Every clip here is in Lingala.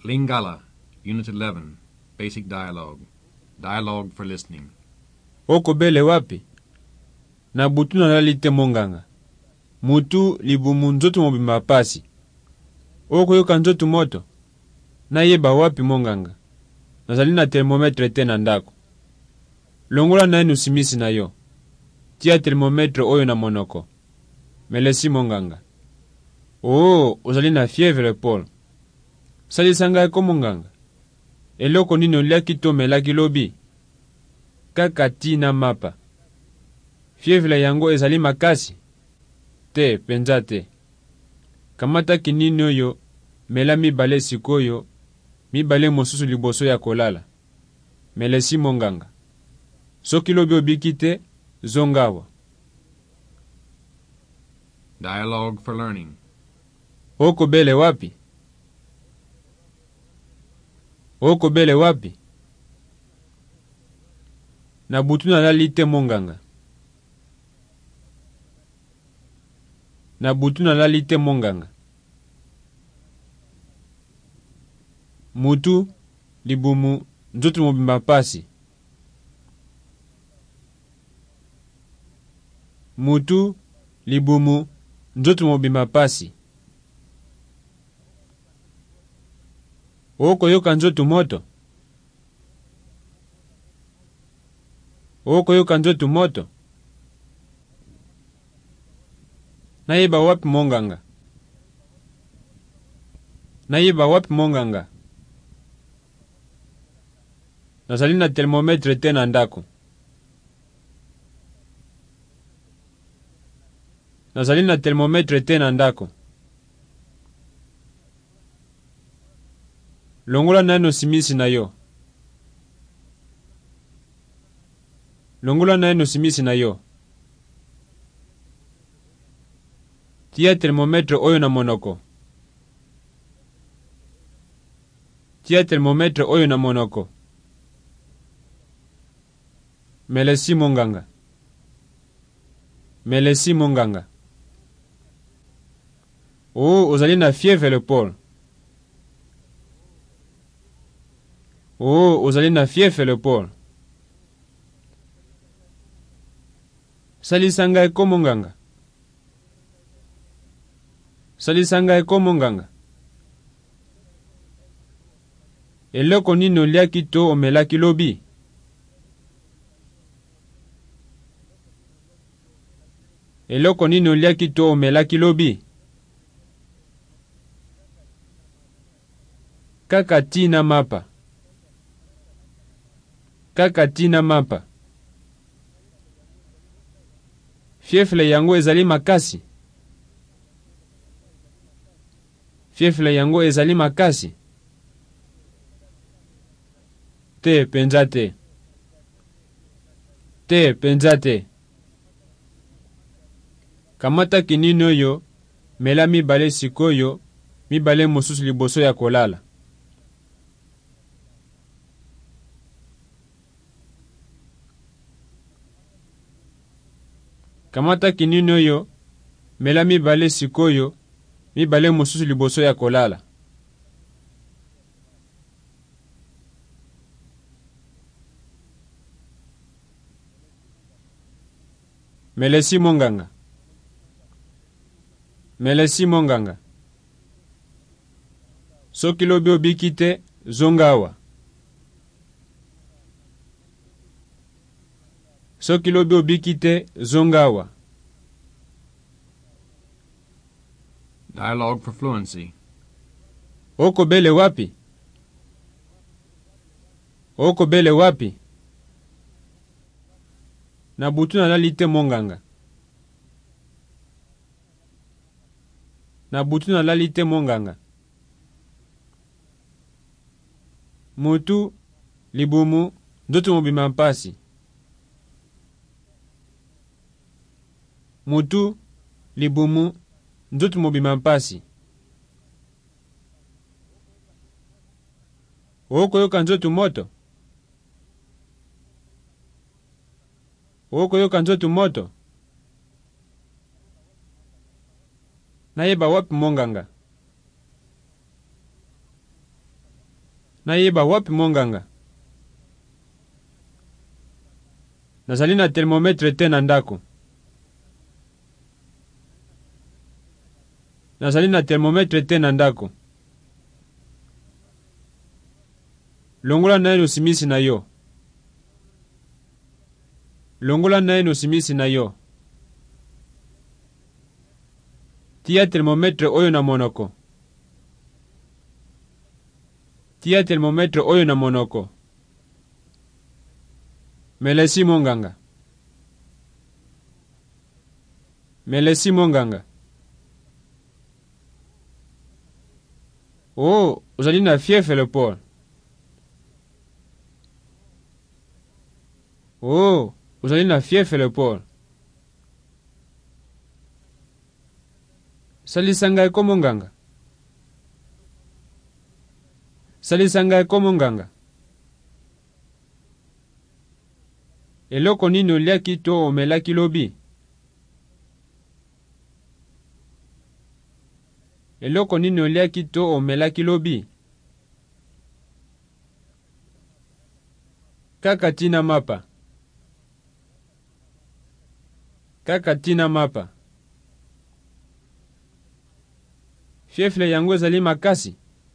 Lingala, Unit 11, Basic Dialogue. Dialogue for listening. Oko bele wapi? Na butu na lalite monganga. Mutu libumu nzoto mobimba pasi. Oko yoka nzoto moto. Na yeba wapi monganga. Nazali na thermometre te na ndako. Longola na enu simisi na yo. Tia thermometre oyo na monoko. Melesi monganga. Oh, ozali na fièvre Paul. Sali sanga eko monganga. Eloko nino liaki to melaki lobi. Kaka ti na mapa. Fièvre yango ezali makasi. Te, penza te. Kamata kinino yo, mela mibale sikoyo, mibale mosusu liboso ya kolala. Melesi monganga. Soki lobi obiki te, zongawa. Dialogue for learning. Oko bele wapi? Oko bele wapi? Na butu na lalite monganga. Na butu na lalite monganga. Mutu, libumu, nzoto mobimba pasi. Mutu, libumu, nzoto mobimba pasi. Oko yoka nzoto moto. Oko yoka nzoto moto. Nayeba wapi monganga. Nayeba wapi monganga. Nazali na thermometre te na ndako. Nazali na thermometre te na ndako. Longola nano simisi na yo. Longola nano simisi na yo. Tia thermometre oyo na monoko. Tia thermometre oyo na monoko. Melesi monganga. Melesi monganga. Oh, ozali na fièvre Paul. Oh, ozali na fièvre Paul. Salisanga eko monganga. Salisanga eko monganga. Eloko nino liaki to omelaki lobi. Eloko nino liaki to omelaki lobi. Kaka ti na mapa. Kaka ti na mapa. Fièvre yango ezali makasi. Fièvre yango ezali makasi. Te, penza te. Te, penza te. Kamata kinino yo, mela mibale sikoyo, mibale mosusu liboso ya kolala. Kamata kinino yo, mela mibale sikoyo, mibale mosusu liboso ya kolala. Melesi monganga. Melesi monganga. Soki lobi obiki te, zongawa. Soki lobi obiki te, zongawa. Dialogue for fluency. Oko bele wapi? Oko bele wapi? Na butu na lalite monganga. Na butu na lalite monganga. Mutu, libumu, nzoto mobimba pasi. Mutu, libumu, nzoto mobimba pasi. Oko yoka nzoto moto. Oko yoka nzoto moto. Nayeba wapi monganga. nayeba wapi monganga? Nazali na thermometre te na ndako. Nazali na thermometre te na ndako. Longola naino simisi na yo. Longola naino simisi na yo. Tia thermometre oyo na monoko. Tia thermometre oyo na monoko. Melesi monganga. Melesi monganga. Oh, ozali na fièvre le Paul. Oh, ozali na fièvre le Paul. Salisa ngai ko monganga. Salisa ngai ko monganga. Eloko nini oliaki to omelaki lobi? Eloko nini oliaki to omelaki lobi? Kaka tina mapa. Kaka tina mapa. Fièvre yango ezali makasi.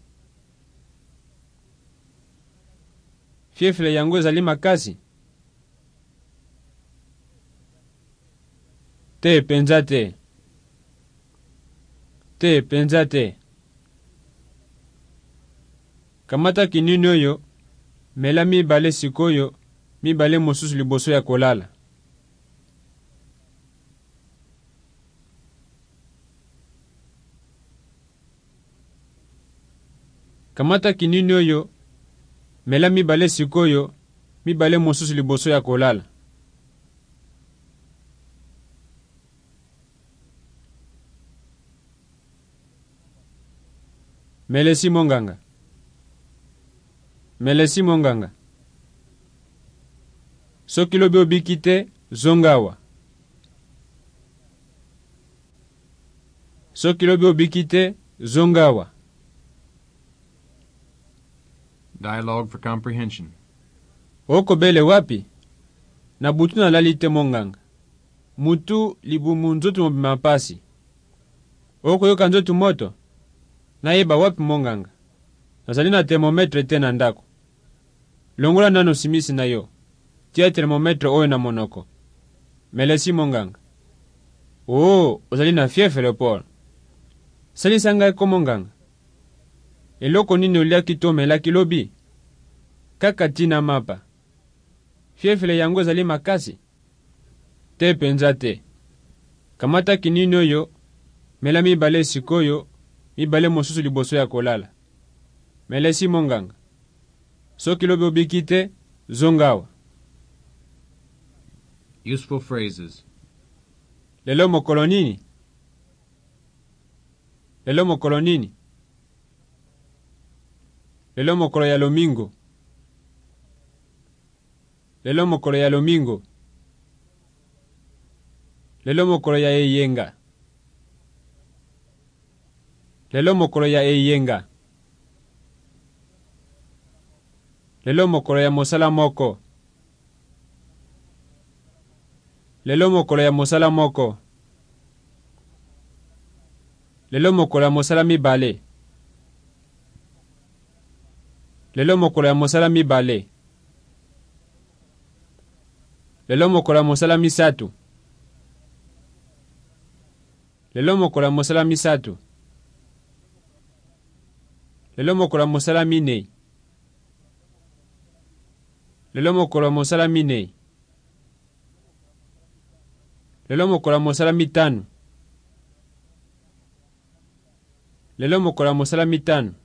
Fièvre yango ezali makasi. Te penza te. Te penza te. Kamata kinini oyo, mela mibale sikoyo, mibale mosusu liboso ya kolala. Kamata kinini oyo, mela mibale sikoyo, mibale mosusu liboso ya kolala. Melesi monganga. Melesi monganga. Soki lobi obiki te, zongawa. Soki lobi obiki te, zongawa. Dialogue for comprehension. Oko bele wapi? Na butu na lalite monganga. Mutu libumu nzoto mobima pasi. Oko yoka nzoto moto. Nayeba wapi monganga? Nazali na thermometre te na ndako. Longola nano simisi na yo. Tia thermometre oyo na monoko. Melesi monganga. Oh, ozali na fièvre le Paul. Salisa ngai ko monganga. Eloko nini oliaki to omelaki lobi? Kaka tina mapa. Fièvre yango ezali makasi. Te penza te. Kamata kinini oyo, mela mibale sikoyo, mibale mosusu liboso ya kolala. Melesi monganga. Soki lobi obiki te, zongawa. Useful phrases. Lelo mokolo nini? Lelo mokolo nini? Lelo mokolo ya lomingo. Lelo mokolo ya lomingo. Lelo mokolo ya eyenga. Lelo mokolo ya eyenga. Lelo mokolo ya mosala moko. Lelo mokolo ya mosala moko. Lelo mokolo ya mosala mibale. Lelo mokolo ya mosala mibale. Lelo mokolo ya mosala misatu. Lelo mokolo ya mosala misatu. Lelo mokolo ya mosala minei. Lelo mokolo ya mosala minei. Lelo mokolo ya mosala mitano. Lelo mokolo ya mosala mitano.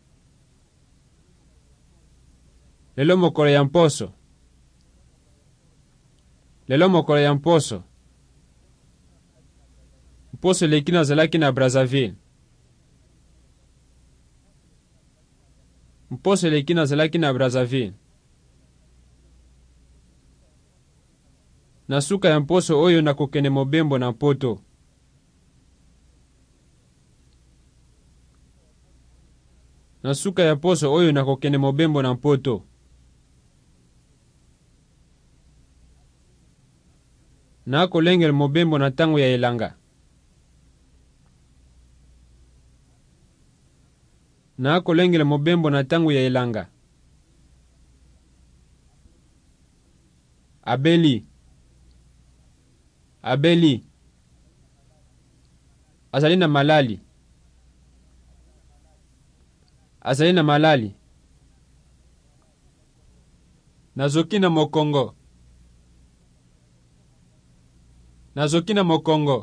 Lelo mokolo ya mposo. Lelo mokolo ya mposo. Mposo leki nazalaki na Brazzaville. Mposo leki nazalaki na Brazzaville. Na suka ya mposo oyo nakokende mobembo na poto. na suka ya poso oyo nakokende mobembo na mpoto. Nakolengela mobembo na tango ya elanga. Nakolengela mobembo na tango ya elanga. Abeli. Abeli. Azali na malali. Azali na malali. Nazoki na mokongo. Nazoki na mokongo.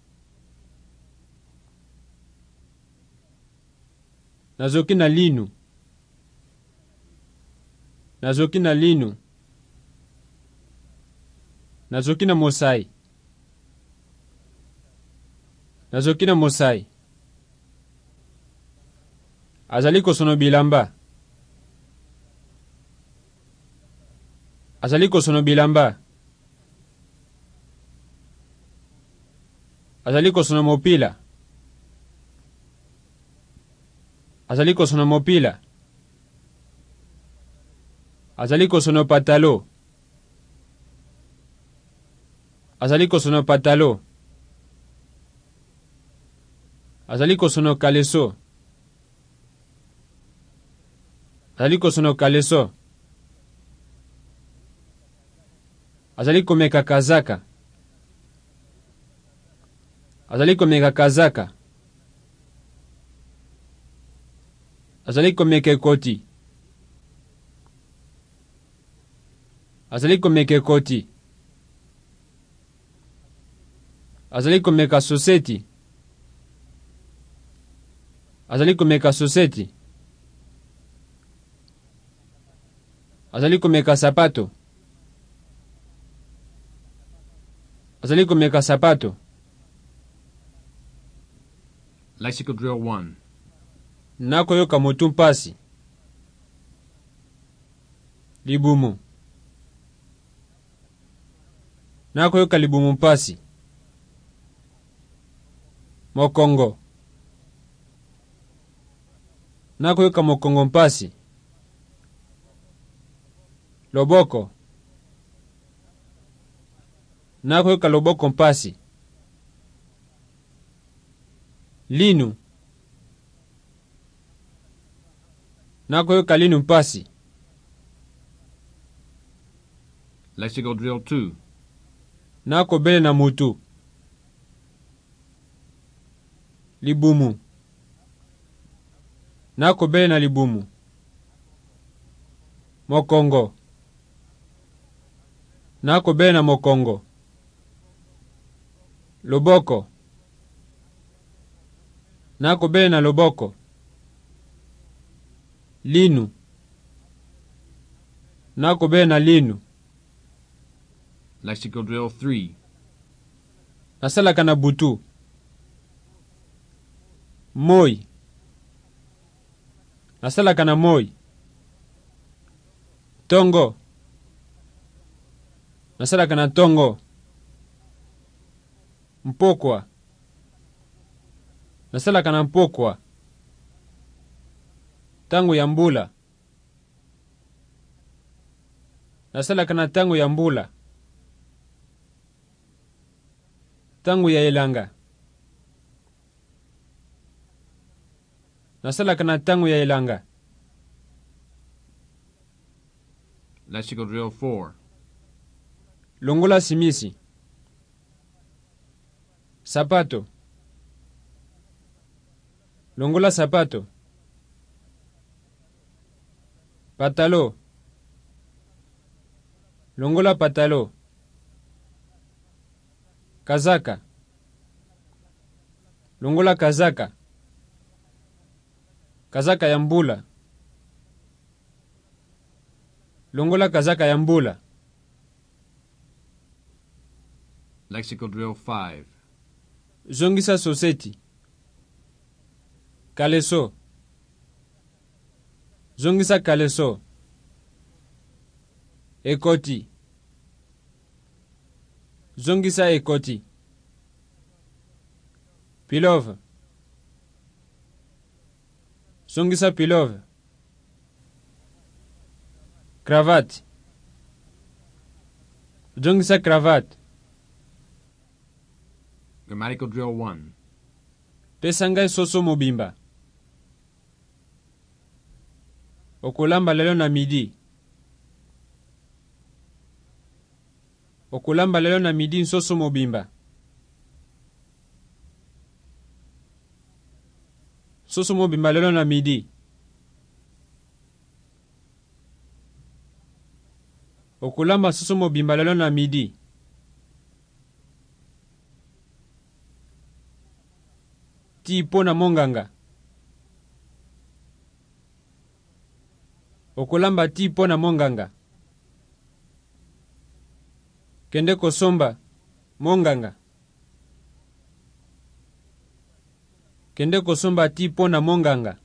Nazoki na linu. Nazoki na linu. Nazoki na mosai. Nazoki na mosai. Azali kosono bilamba. Azali kosono bilamba. Azali kosono mopila. Azali kosono mopila. Azali kosono patalo. Azali kosono patalo. Azali kosono kaleso. Azali kosono kaleso. Azali komeka kazaka. Azali komeka kazaka. Azali komeka ekoti. Azali komeka ekoti. Azali komeka soseti. Azali komeka soseti. Azali komeka sapato. Azali komeka sapato. Lexical drill 1. Nakoyoka motu mpasi. Libumu. Nakoyoka libumu mpasi. Mokongo. Nakoyoka mokongo mpasi. Loboko. Nakoyoka loboko mpasi. Linu. Nakoyoka linu mpasi. Lexical drill 2. Nakobele na mutu. Libumu. Nakobele na libumu. Mokongo. Nakobele na mokongo. Loboko. Nakobele na loboko. Linu. Nakobele na linu. Lexical drill 3. Nasalaka na butu. Moi. Nasalaka na moi. Tongo. Nasalaka na tongo. Mpokwa. Nasalaka na mpokwa. Tangu ya mbula. Nasalaka na tangu ya mbula. Tangu ya elanga. Nasalaka na tangu ya elanga. Lexical drill 4. Longola simisi. Sapato. Longola sapato. Patalo. Longola patalo. Kazaka. Longola kazaka. Kazaka ya mbula. Longola kazaka ya mbula. Lexical drill 5. Zongisa soseti. Kaleso. Zongisa kaleso. Ekoti. Zongisa ekoti. Pilove. Songisa pilove. Cravate. Jongisa cravate. Grammatical drill 1. Pesa ngai soso mobimba. Okolamba lelo na midi. Okolamba lelo na midi nsoso mobimba. Soso mobimba lelo na midi. Okolamba soso mobimba lelo na midi. Ti pona monganga. Okolamba ti pona monganga. Kende kosomba monganga. Kende kosomba ti pona monganga.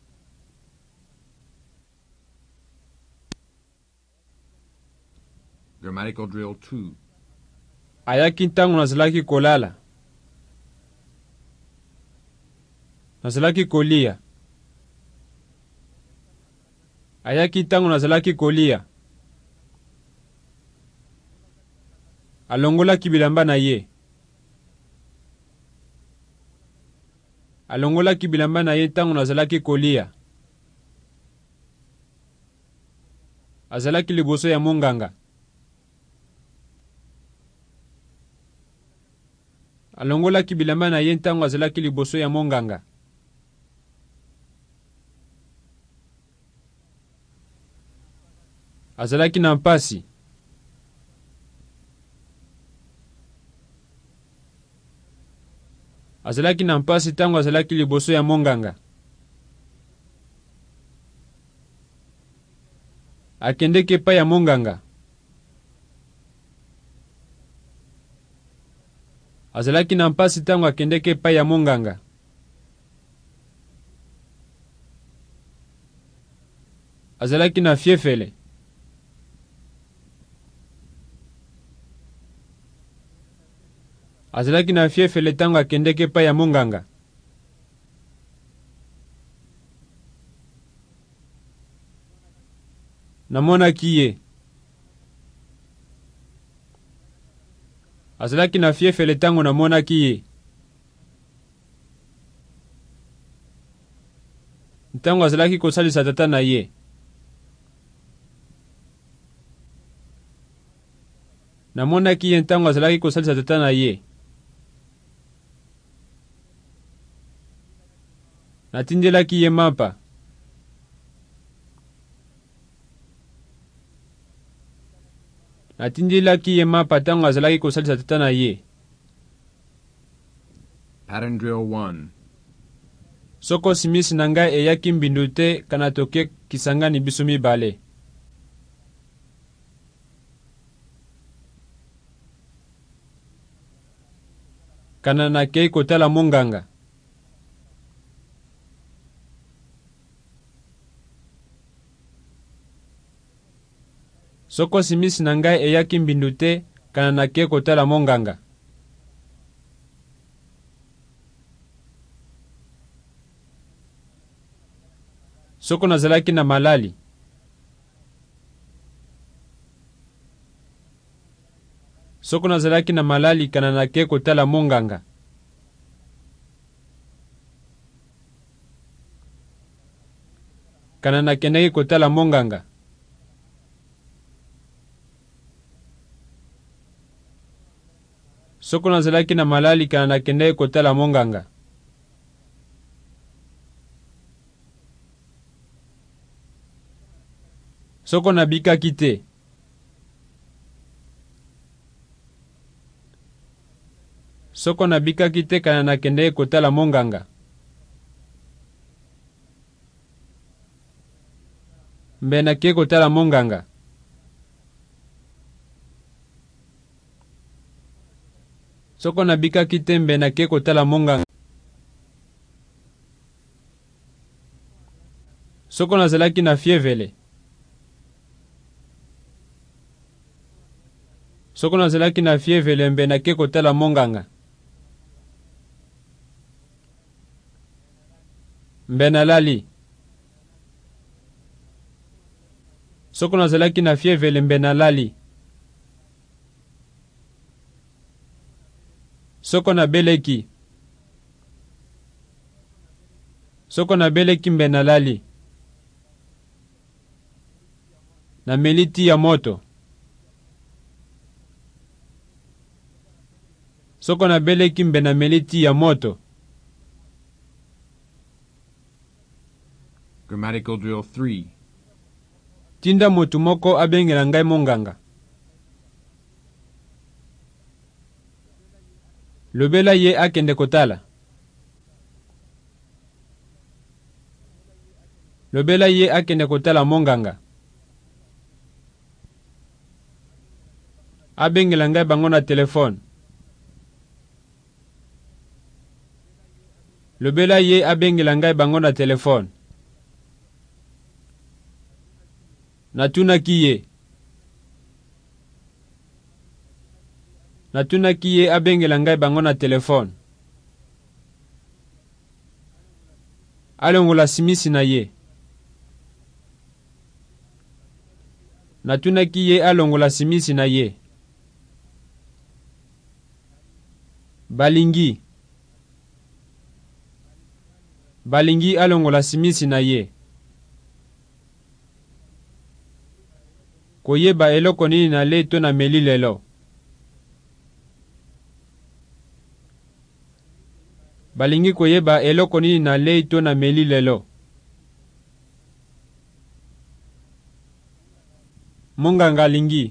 Grammatical drill 2. Ayaki ntango nazalaki kolala. Nazalaki kolia. Ayaki ntango nazalaki kolia. Alongolaki bilamba na ye. Alongolaki bilamba na ye ntango nazalaki kolia. Azalaki liboso ya monganga. Alongolaki bilamba na ye ntango azalaki liboso ya monganga. Azalaki na mpasi. Azalaki na mpasi ntango azalaki liboso ya monganga. Akendeki epai ya monganga. Azalaki na mpasi ntango akendeki epai ya monganga. Azalaki na fiefele. Azalaki na fiefele ntango akendeki epai ya monganga. Namonaki ye. Azalaki na fiefele ntango namonaki ye. Ntango azalaki kosalisa tata na ye. Namonaki ye ntango azalaki kosalisa tata na ye. Natindelaki ye mapa. Natindelaki ye mapa ntango azalaki kosalisa tata na ye. Pattern drill 1. Soko simisi na ngai eyaki mbindu te kana toke kisangani biso mibale. Kana nakei kotala monganga. Soko simisi na ngai eyaki mbindu te kana nakei kotala monganga. Soko nazalaki na malali. Soko nazalaki na malali kana nakei kotala monganga. Kana nakendeki kotala monganga. Soko nazalaki na malali kana nakendeki kotala monganga. Soko nabikaki te. Soko nabikaki te kana nakendeki kotala monganga. Mbe nakei kotala monganga. Soko nabikaki te mbe nakei kotala monganga. Soko nazalaki na fievele. Soko nazalaki na fievele mbe nakei kotala monganga. Mbe nalali. Soko nazalaki na fievre mbe nalali. Soko nabeleki. Soko nabeleki mbe nalali. Nameli ti ya moto. Soko nabeleki mbe nameli ti ya moto. Grammatical drill 3. Tinda motu moko abengela ngai monganga. Lobela ye akende kotala. Lobela ye akende kotala monganga. Abengela ngai bango na telefone. Lobela ye abengela ngai bango na telefone. Natunaki ye. Natunaki ye abengela ngai bango na telefone. Alongola simisi na ye. Natunaki ye alongola simisi na ye. Balingi. Balingi alongola simisi na ye. Koyeba eloko nini na leto na meli lelo. Balingi koyeba eloko nini na leto na meli lelo. Monganga lingi.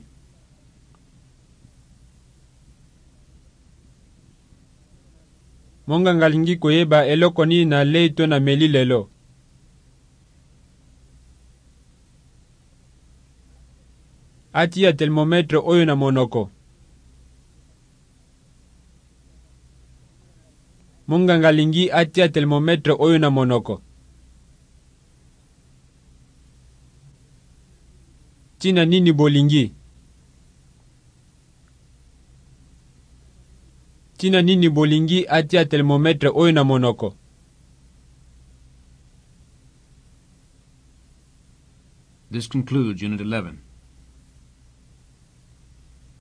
Monganga lingi koyeba eloko nini na leto na meli lelo. Atia thermometre oyo na monoko. Monganga lingi atia thermometre oyo na monoko. Tina nini bolingi? Tina nini bolingi atia thermometre oyo na monoko. This concludes Unit 11.